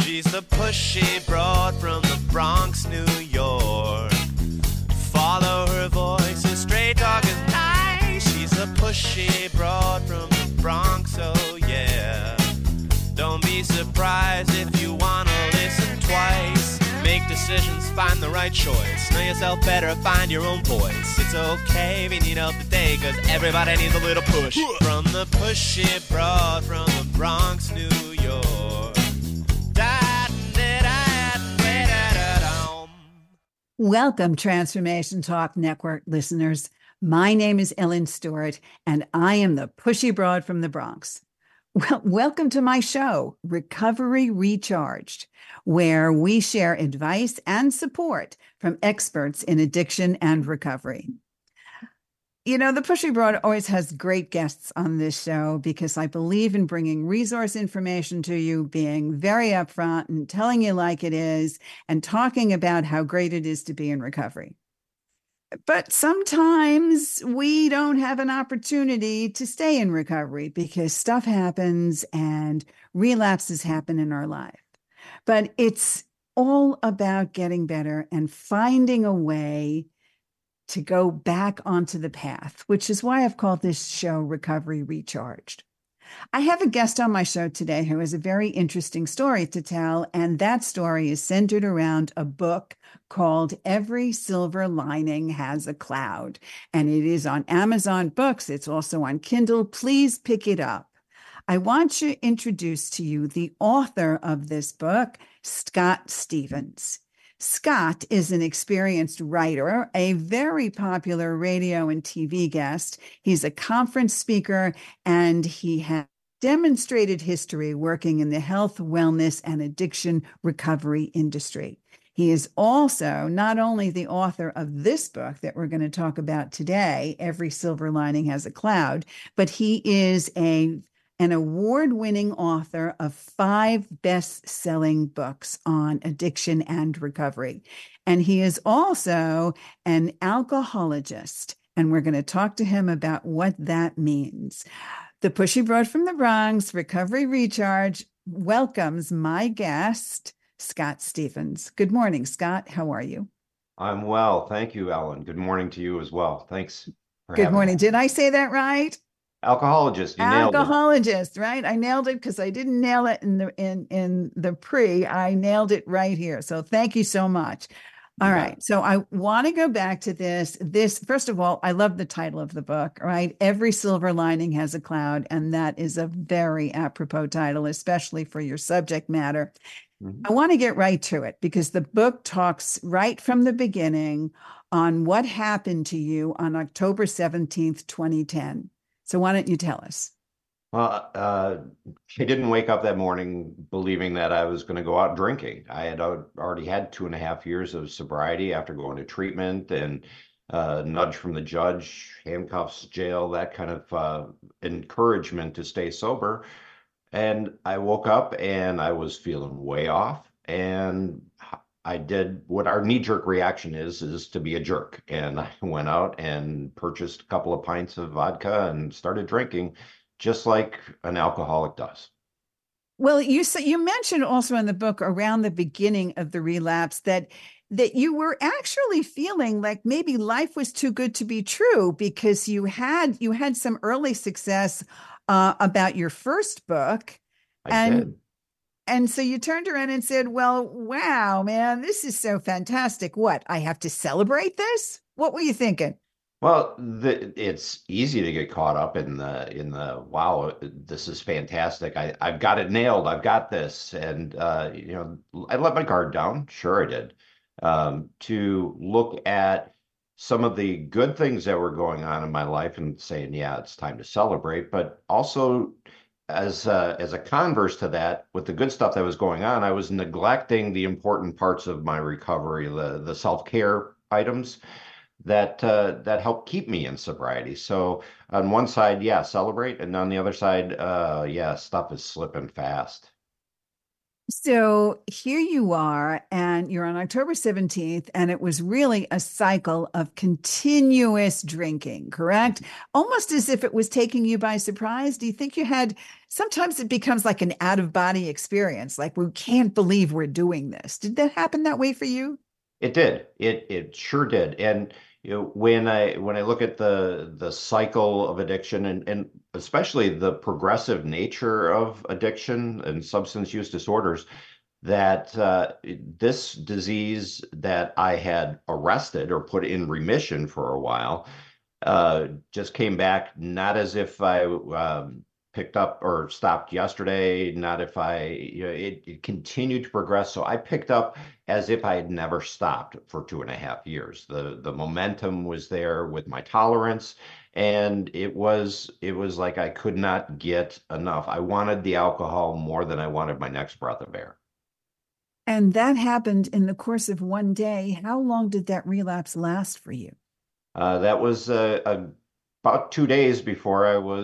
She's the pushy broad from the Bronx, New York. Follow her voice, a straight dog is nice. She's a pushy broad from the Bronx, oh yeah. Don't be surprised if you wanna listen twice. Make decisions, find the right choice. Know yourself better, find your own voice. It's okay if you need help today, cause everybody needs a little push. From the pushy broad from the Bronx, New York. Welcome, Transformation Talk Network listeners. My name is Ellen Stewart, and I am the pushy broad from the Bronx. Well, welcome to my show, Recovery Recharged, where we share advice and support from experts in addiction and recovery. You know, the Pushy Broad always has great guests on this show because I believe in bringing resource information to you, being very upfront and telling you like it is, and talking about how great it is to be in recovery. But sometimes we don't have an opportunity to stay in recovery because stuff happens and relapses happen in our life. But it's all about getting better and finding a way to go back onto the path, which is why I've called this show Recovery Recharged. I have a guest on my show today who has a very interesting story to tell, and that story is centered around a book called Every Silver Lining Has a Cloud, and it is on Amazon Books. It's also on Kindle. Please pick it up. I want to introduce to you the author of this book, Scott Stephens. Scott is an experienced writer, a very popular radio and TV guest. He's a conference speaker, and he has demonstrated history working in the health, wellness, and addiction recovery industry. He is also not only the author of this book that we're going to talk about today, Every Silver Lining Has a Cloud, but he is an award-winning author of 5 best-selling books on addiction and recovery. And he is also an alcohologist, and we're going to talk to him about what that means. The Pushy Broad from the Bronx, Recovery Recharge, welcomes my guest, Scott Stephens. Good morning, Scott. How are you? I'm well. Thank you, Ellen. Good morning to you as well. Thanks for Good having morning. me. Did I say that right? Alcohologist, you nailed it. Alcohologist, right? I nailed it because I didn't nail it in the pre. I nailed it right here. So thank you so much. All right. So I want to go back to this. First of all, I love the title of the book, right? Every Silver Lining Has a Cloud. And that is a very apropos title, especially for your subject matter. Mm-hmm. I want to get right to it because the book talks right from the beginning on what happened to you on October 17th, 2010. So why don't you tell us? Well, I didn't wake up that morning believing that I was going to go out drinking. I had already had 2.5 years of sobriety after going to treatment and nudge from the judge, handcuffs, jail, that kind of encouragement to stay sober. And I woke up and I was feeling way off. And I did what our knee-jerk reaction is to be a jerk. And I went out and purchased a couple of pints of vodka and started drinking, just like an alcoholic does. Well, you mentioned also in the book around the beginning of the relapse that you were actually feeling like maybe life was too good to be true because you had some early success about your first book. I did. And so you turned around and said, well, wow, man, this is so fantastic. What, I have to celebrate this? What were you thinking? Well, it's easy to get caught up in the wow, this is fantastic. I've got it nailed. I've got this. And, I let my guard down. Sure, I did. To look at some of the good things that were going on in my life and saying, yeah, it's time to celebrate, but also as a converse to that, with the good stuff that was going on, I was neglecting the important parts of my recovery, the self-care items that help keep me in sobriety. So on one side, yeah, celebrate, and on the other side, yeah, stuff is slipping fast. So here you are, and you're on October 17th, and it was really a cycle of continuous drinking, correct? Almost as if it was taking you by surprise. Do you think you had, sometimes it becomes like an out-of-body experience, like we can't believe we're doing this. Did that happen that way for you? It did. It sure did. And when I look at the cycle of addiction and especially the progressive nature of addiction and substance use disorders, that this disease that I had arrested or put in remission for a while just came back, not as if I picked up or stopped yesterday, not if it continued to progress. So I picked up as if I had never stopped for 2.5 years. The momentum was there with my tolerance, and it was like I could not get enough. I wanted the alcohol more than I wanted my next breath of air. And that happened in the course of one day. How long did that relapse last for you? That was about 2 days before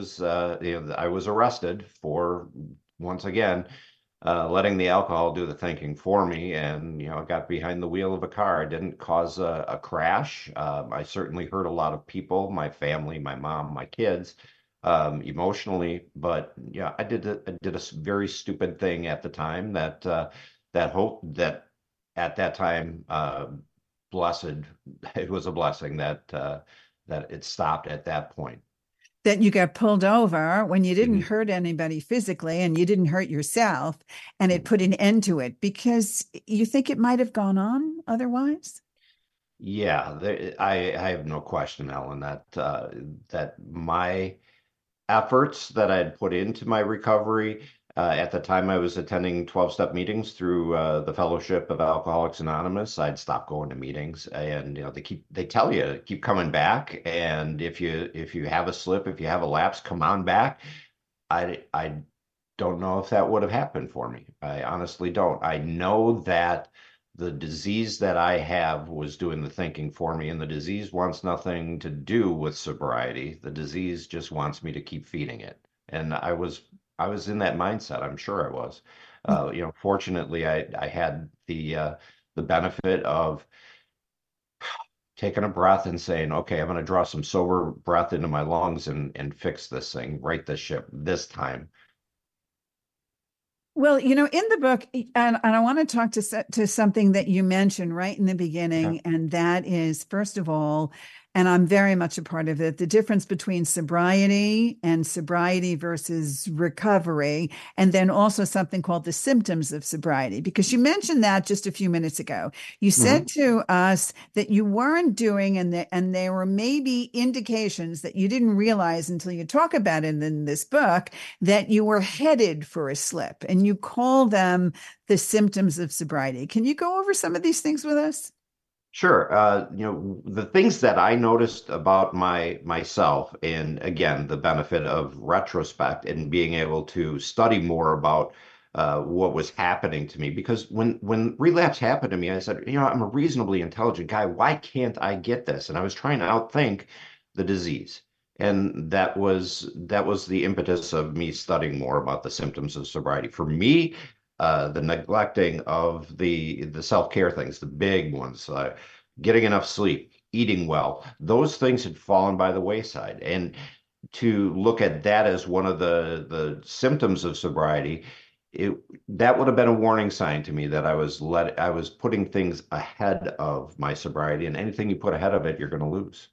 I was arrested for once again letting the alcohol do the thinking for me, and I got behind the wheel of a car. I didn't cause a crash. I certainly hurt a lot of people, my family, my mom, my kids, emotionally. But yeah, I did a very stupid thing at the time that hope that at that time blessed it was a blessing that it stopped at that point. That you got pulled over when you didn't Mhm. hurt anybody physically and you didn't hurt yourself, and it put an end to it because you think it might have gone on otherwise? Yeah, I have no question, Ellen, that my efforts that I'd put into my recovery. At the time, I was attending 12-step meetings through the Fellowship of Alcoholics Anonymous. I'd stopped going to meetings, and they tell you to keep coming back, and if you have a slip, if you have a lapse, come on back. I don't know if that would have happened for me. I honestly don't. I know that the disease that I have was doing the thinking for me, and the disease wants nothing to do with sobriety. The disease just wants me to keep feeding it. And I was in that mindset. I'm sure I was. Fortunately, I had the benefit of taking a breath and saying, okay, I'm going to draw some sober breath into my lungs and fix this thing, right this ship this time. Well, in the book, and I want to talk to something that you mentioned right in the Okay. beginning, and that is, first of all, and I'm very much a part of it, the difference between sobriety and sobriety versus recovery, and then also something called the symptoms of sobriety, because you mentioned that just a few minutes ago. You said Mhm. to us that you weren't doing, and there were maybe indications that you didn't realize until you talk about it in this book, that you were headed for a slip, and you call them the symptoms of sobriety. Can you go over some of these things with us? Sure. The things that I noticed about myself, and again, the benefit of retrospect and being able to study more about what was happening to me. Because when relapse happened to me, I said, I'm a reasonably intelligent guy. Why can't I get this? And I was trying to outthink the disease. And that was the impetus of me studying more about the symptoms of sobriety. For me, the neglecting of the self-care things, the big ones, getting enough sleep, eating well, those things had fallen by the wayside. And to look at that as one of the symptoms of sobriety, it that would have been a warning sign to me that I was putting things ahead of my sobriety, and anything you put ahead of it, you're going to lose.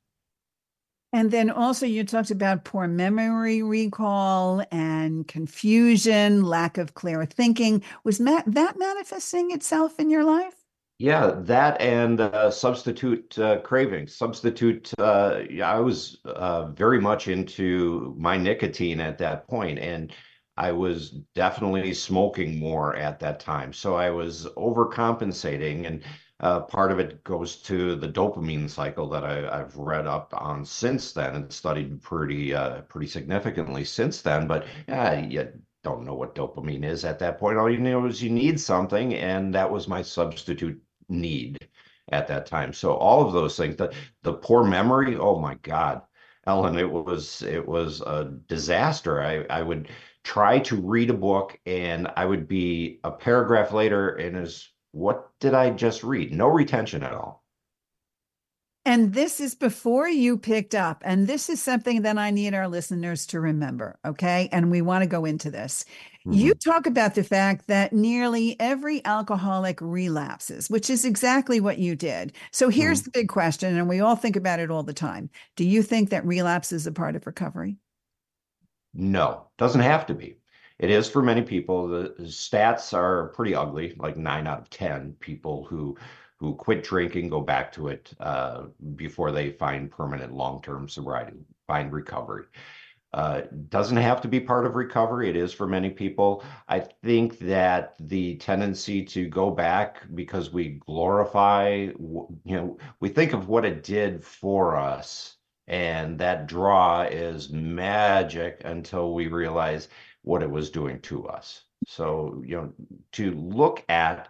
And then also you talked about poor memory recall and confusion, lack of clear thinking. Was that manifesting itself in your life? Yeah, that and substitute cravings. Yeah, I was very much into my nicotine at that point, and I was definitely smoking more at that time. So I was overcompensating, and part of it goes to the dopamine cycle that I've read up on since then and studied pretty significantly since then. But yeah, you don't know what dopamine is at that point. All you know is you need something, and that was my substitute need at that time. So all of those things, the poor memory, oh my God, Ellen, it was a disaster. I would try to read a book and I would be a paragraph later and what did I just read? No retention at all. And this is before you picked up. And this is something that I need our listeners to remember. Okay. And we want to go into this. You Mhm. talk about the fact that nearly every alcoholic relapses, which is exactly what you did. So here's Mhm. the big question, and we all think about it all the time. Do you think that relapse is a part of recovery? No, doesn't have to be. It is for many people. The stats are pretty ugly, like 9 out of 10 people who quit drinking go back to it before they find permanent long-term sobriety, find recovery. Doesn't have to be part of recovery. It is for many people. I think that the tendency to go back because we glorify, we think of what it did for us, and that draw is magic until we realize what it was doing to us. So, to look at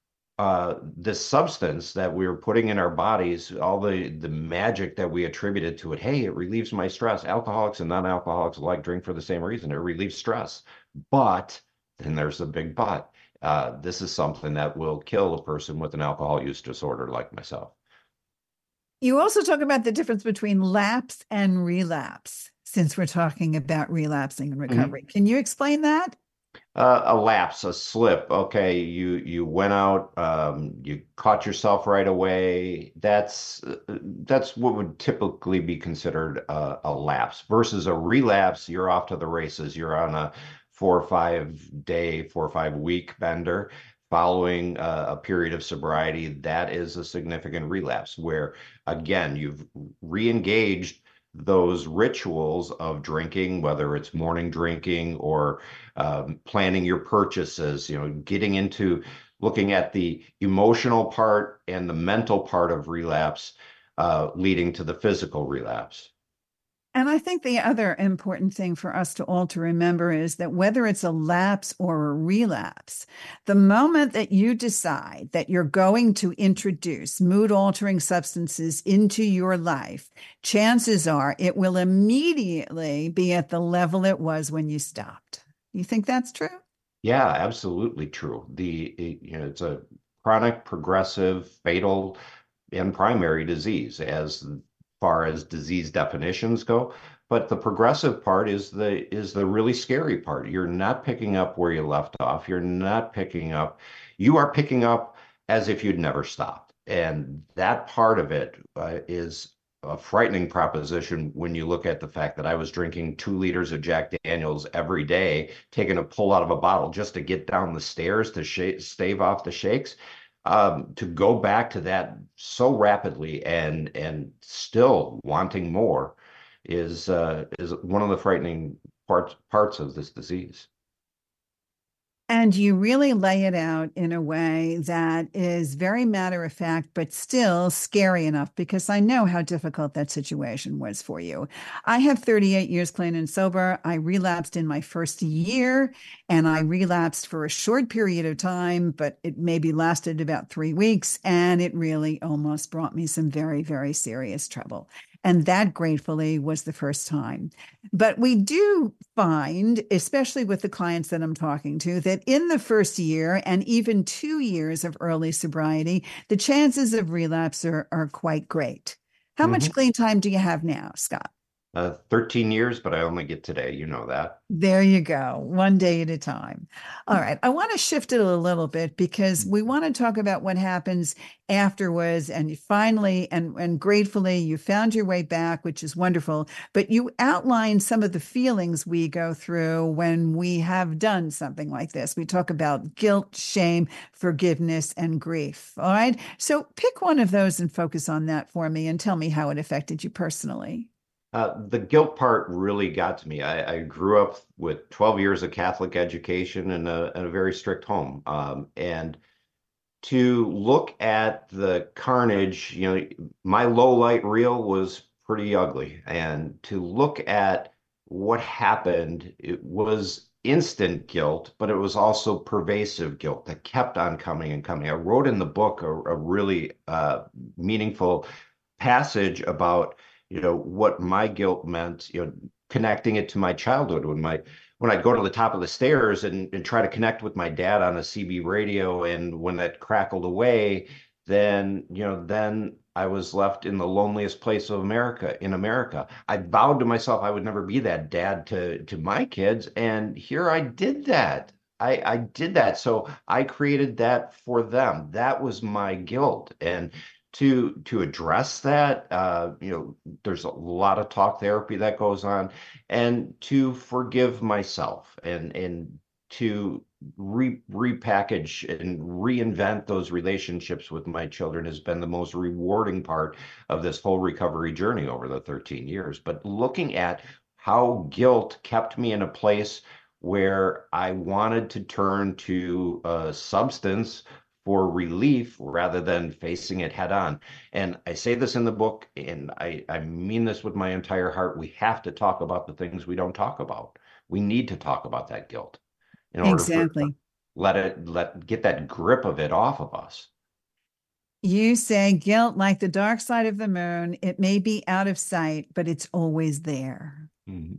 this substance that we were putting in our bodies, all the magic that we attributed to it. Hey, it relieves my stress. Alcoholics and non-alcoholics alike drink for the same reason. It relieves stress. But then there's a big but. This is something that will kill a person with an alcohol use disorder like myself. You also talk about the difference between lapse and relapse, since we're talking about relapsing and Mhm. recovery. Can you explain that? A lapse, a slip. Okay, you went out, you caught yourself right away. That's what would typically be considered a lapse versus a relapse. You're off to the races. You're on a 4 or 5 day, 4 or 5 week bender following a period of sobriety. That is a significant relapse where, again, you've re-engaged those rituals of drinking, whether it's morning drinking or planning your purchases, getting into looking at the emotional part and the mental part of relapse, leading to the physical relapse. And I think the other important thing for us to all to remember is that whether it's a lapse or a relapse, the moment that you decide that you're going to introduce mood altering substances into your life, chances are it will immediately be at the level it was when you stopped. You think that's true? Yeah, absolutely true. It's a chronic, progressive, fatal, and primary disease as far as disease definitions go. But the progressive part is the really scary part. You're not picking up where you left off. You are picking up as if you'd never stopped. And that part of it is a frightening proposition when you look at the fact that I was drinking 2 liters of Jack Daniels every day, taking a pull out of a bottle just to get down the stairs to stave off the shakes. To go back to that so rapidly and still wanting more is one of the frightening parts of this disease. And you really lay it out in a way that is very matter of fact, but still scary enough because I know how difficult that situation was for you. I have 38 years clean and sober. I relapsed in my first year and I relapsed for a short period of time, but it maybe lasted about 3 weeks. And it really almost brought me some very, very serious trouble. And that gratefully was the first time. But we do find, especially with the clients that I'm talking to, that in the first year and even 2 years of early sobriety, the chances of relapse are quite great. How much Mhm. clean time do you have now, Scott? 13 years, but I only get today. You know that. There you go, one day at a time. All right. I want to shift it a little bit because we want to talk about what happens afterwards. And you finally and gratefully, you found your way back, which is wonderful. But you outline some of the feelings we go through when we have done something like this. We talk about guilt, shame, forgiveness, and grief. All right. So pick one of those and focus on that for me and tell me how it affected you personally. The guilt part really got to me. I grew up with 12 years of Catholic education in a very strict home. And to look at the carnage, my low light reel was pretty ugly. And to look at what happened, it was instant guilt, but it was also pervasive guilt that kept on coming and coming. I wrote in the book a really meaningful passage about what my guilt meant, connecting it to my childhood when I'd go to the top of the stairs and try to connect with my dad on a CB radio, and when that crackled away, then I was left in the loneliest place of America, in America. I vowed to myself I would never be that dad to my kids, and here I did that. I did that. So I created that for them. That was my guilt. And to address that, there's a lot of talk therapy that goes on, and to forgive myself and to repackage and reinvent those relationships with my children has been the most rewarding part of this whole recovery journey over the 13 years. But looking at how guilt kept me in a place where I wanted to turn to a substance for relief rather than facing it head on. And I say this in the book, and I mean this with my entire heart. We have to talk about the things we don't talk about. We need to talk about that guilt in order for Exactly. get that grip of it off of us. You say guilt, like the dark side of the moon, it may be out of sight, but it's always there. Mhm.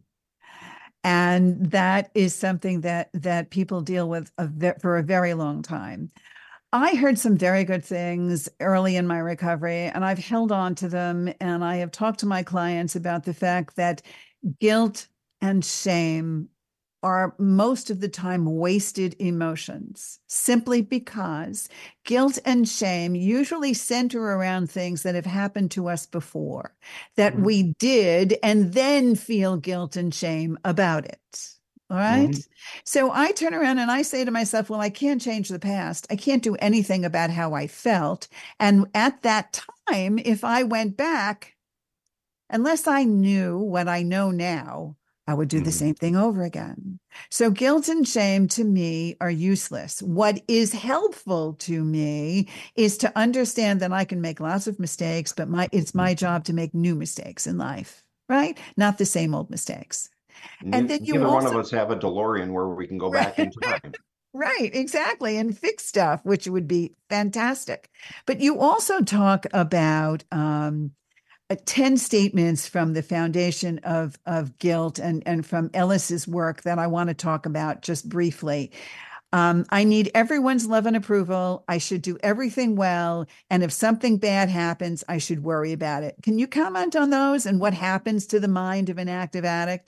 And that is something that people deal with for a very long time. I heard some very good things early in my recovery, and I've held on to them. And I have talked to my clients about the fact that guilt and shame are most of the time wasted emotions, simply because guilt and shame usually center around things that have happened to us before, that we did, and then feel guilt and shame about it. All right. Mhm. So I turn around and I say to myself, well, I can't change the past. I can't do anything about how I felt. And at that time, if I went back, unless I knew what I know now, I would do the Mhm. same thing over again. So guilt and shame to me are useless. What is helpful to me is to understand that I can make lots of mistakes, but it's my job to make new mistakes in life, right? Not the same old mistakes. And then you Neither one of also, us have a DeLorean where we can go back in time. right, exactly, and fix stuff, which would be fantastic. But you also talk about 10 statements from the foundation of guilt and from Ellis's work that I want to talk about just briefly. I need everyone's love and approval. I should do everything well. And if something bad happens, I should worry about it. Can you comment on those and what happens to the mind of an active addict?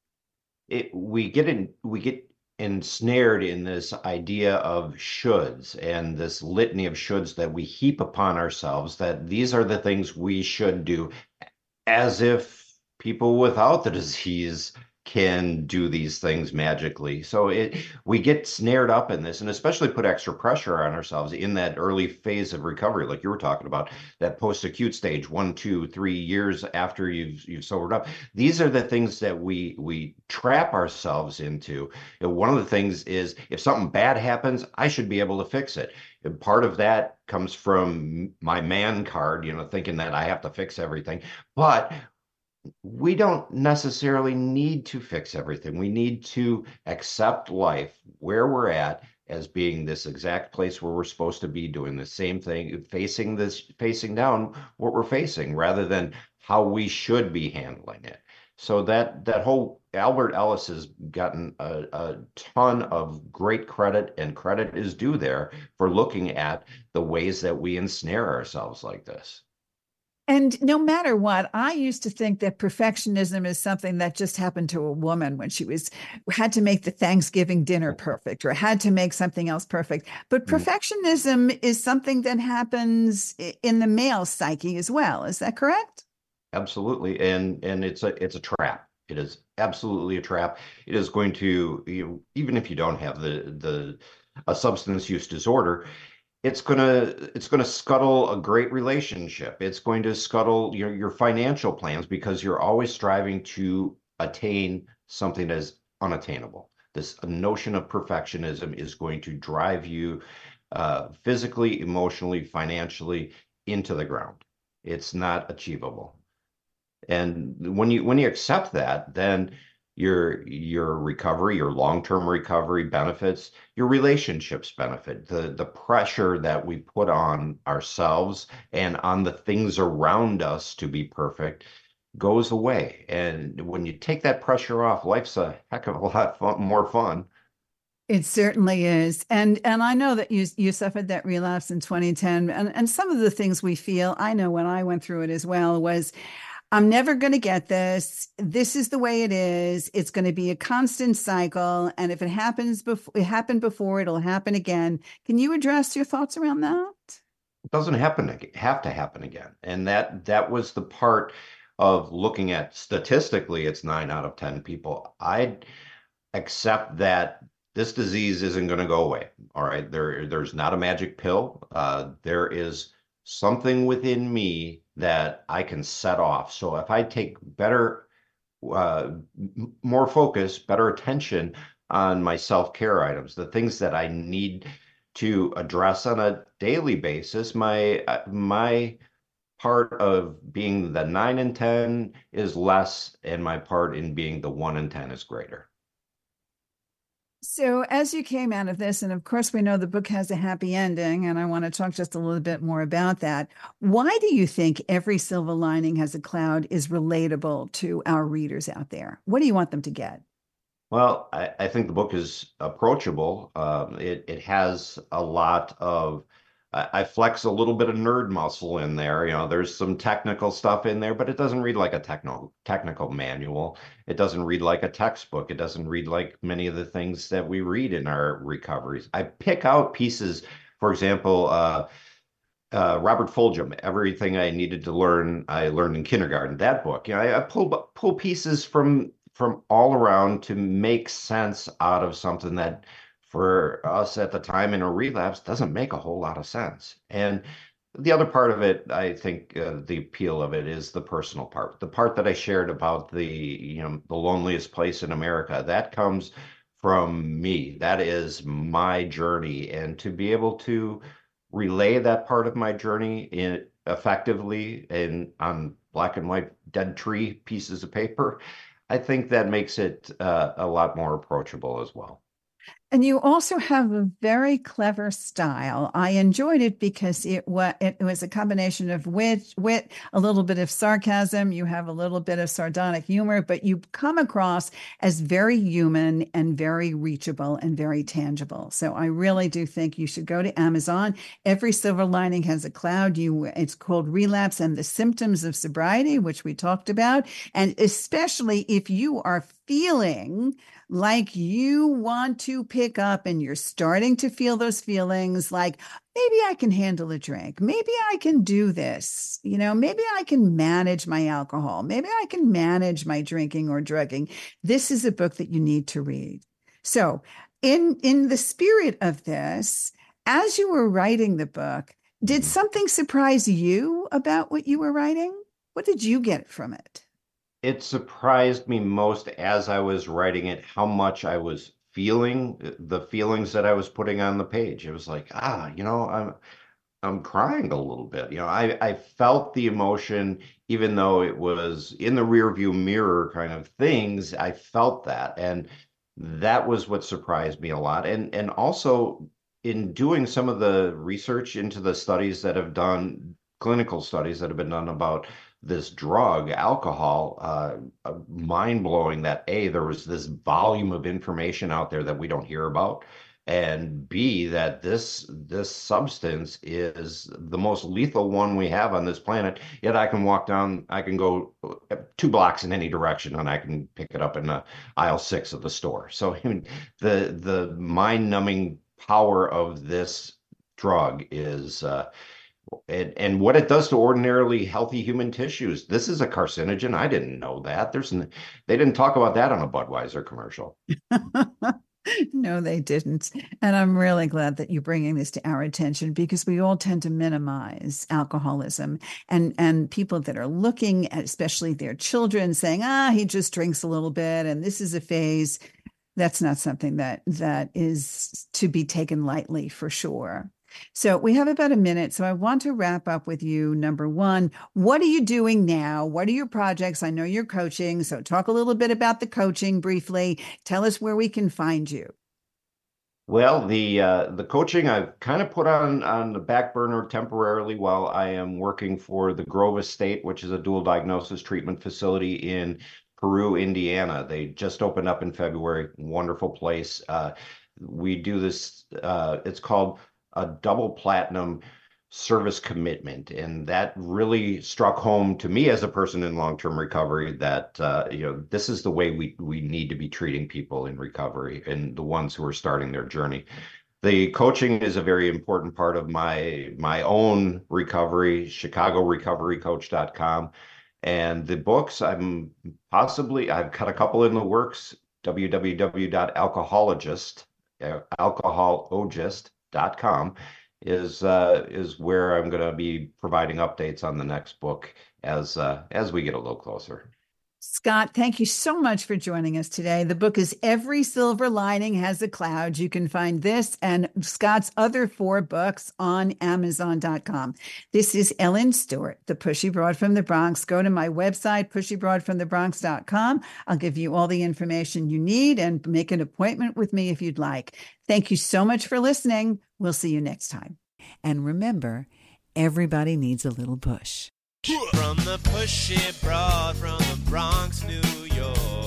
We get ensnared in this idea of shoulds and this litany of shoulds that we heap upon ourselves, that these are the things we should do, as if people without the disease can do these things magically. So we get snared up in this, and especially put extra pressure on ourselves in that early phase of recovery, like you were talking about, that post-acute stage, 1, 2, 3 years after you've sobered up. These are the things that we trap ourselves into. One of the things is, if something bad happens, I should be able to fix it. And part of that comes from my man card, thinking that I have to fix everything. But we don't necessarily need to fix everything. We need to accept life where we're at as being this exact place where we're supposed to be, doing the same thing, facing down what we're facing, rather than how we should be handling it. So that whole Albert Ellis has gotten a ton of great credit, and credit is due there for looking at the ways that we ensnare ourselves like this. And no matter what, I used to think that perfectionism is something that just happened to a woman when she had to make the Thanksgiving dinner perfect or had to make something else perfect. But perfectionism is something that happens in the male psyche as well. Is that correct? Absolutely. And it's a trap. It is absolutely a trap. It is going to, even if you don't have a substance use disorder, it's gonna scuttle a great relationship. It's going to scuttle your financial plans, because you're always striving to attain something that is unattainable. This notion of perfectionism is going to drive you physically, emotionally, financially into the ground. It's not achievable. And when you accept that, then your recovery, your long-term recovery benefits, your relationships benefit. The pressure that we put on ourselves and on the things around us to be perfect goes away. And when you take that pressure off, life's a heck of a lot more fun. It certainly is. And I know that you suffered that relapse in 2010. And some of the things we feel, I know when I went through it as well, was I'm never going to get this. This is the way it is. It's going to be a constant cycle. And if it happens before, it happened before, it'll happen again. Can you address your thoughts around that? It doesn't have to happen again. And that was the part of looking at statistically, it's 9 out of 10 people. I'd accept that this disease isn't going to go away. All right. There's not a magic pill. There is something within me that I can set off. So if I take better, more focus, better attention on my self-care items, the things that I need to address on a daily basis, my part of being the 9 and 10 is less, and my part in being the 1 and 10 is greater. So, as you came out of this, and of course, we know the book has a happy ending, and I want to talk just a little bit more about that. Why do you think Every Silver Lining Has a Cloud is relatable to our readers out there? What do you want them to get? Well, I think the book is approachable. It has a lot of I flex a little bit of nerd muscle in there. You know, there's some technical stuff in there, but it doesn't read like a technical manual. It doesn't read like a textbook. It doesn't read like many of the things that we read in our recoveries. I pick out pieces, for example, Robert Fulghum, Everything I Needed to Learn, I Learned in Kindergarten. That book, you know, I pull pieces from all around to make sense out of something that for us at the time in a relapse doesn't make a whole lot of sense. And the other part of it, I think, the appeal of it is the personal part. The part that I shared about the loneliest place in America, that comes from me. That is my journey. And to be able to relay that part of my journey effectively in on black and white dead tree pieces of paper, I think that makes it a lot more approachable as well. And you also have a very clever style. I enjoyed it because it was a combination of wit, a little bit of sarcasm. You have a little bit of sardonic humor, but you come across as very human and very reachable and very tangible. So I really do think you should go to Amazon. Every Silver Lining Has a Cloud. It's called Relapse and the Symptoms of Sobriety, which we talked about. And especially if you are feeling like you want to pick up and you're starting to feel those feelings like maybe I can handle a drink. Maybe I can do this. You know, maybe I can manage my alcohol. Maybe I can manage my drinking or drugging. This is a book that you need to read. So in the spirit of this, as you were writing the book, did something surprise you about what you were writing? What did you get from it? It surprised me most as I was writing it how much I was feeling the feelings that I was putting on the page. It was like, I'm crying a little bit. You know, I felt the emotion, even though it was in the rear view mirror kind of things. I felt that, and that was what surprised me a lot. And also in doing some of the research into the studies that have done clinical studies that have been done about this drug, alcohol, mind blowing that A, there was this volume of information out there that we don't hear about, and B, that this substance is the most lethal one we have on this planet. Yet I can go 2 blocks in any direction, and I can pick it up in aisle 6 of the store. So I mean, the mind numbing power of this drug is. And what it does to ordinarily healthy human tissues. This is a carcinogen. I didn't know that. They didn't talk about that on a Budweiser commercial. No, they didn't. And I'm really glad that you're bringing this to our attention because we all tend to minimize alcoholism and people that are looking at, especially their children, saying, he just drinks a little bit and this is a phase. That's not something that is to be taken lightly for sure. So we have about a minute. So I want to wrap up with you. Number one, what are you doing now? What are your projects? I know you're coaching. So talk a little bit about the coaching briefly. Tell us where we can find you. Well, the coaching I've kind of put on the back burner temporarily while I am working for the Grove Estate, which is a dual diagnosis treatment facility in Peru, Indiana. They just opened up in February. Wonderful place. We do this, it's called a double platinum service commitment. And that really struck home to me as a person in long-term recovery that this is the way we need to be treating people in recovery and the ones who are starting their journey. The coaching is a very important part of my own recovery, chicagorecoverycoach.com. And the books, I've got a couple in the works, alcohologist.com is where I'm going to be providing updates on the next book as we get a little closer. Scott, thank you so much for joining us today. The book is Every Silver Lining Has a Cloud. You can find this and Scott's other 4 books on Amazon.com. This is Ellen Stewart, the Pushy Broad from the Bronx. Go to my website, pushybroadfromthebronx.com. I'll give you all the information you need and make an appointment with me if you'd like. Thank you so much for listening. We'll see you next time. And remember, everybody needs a little push. From the pushy broad from the Bronx, New York.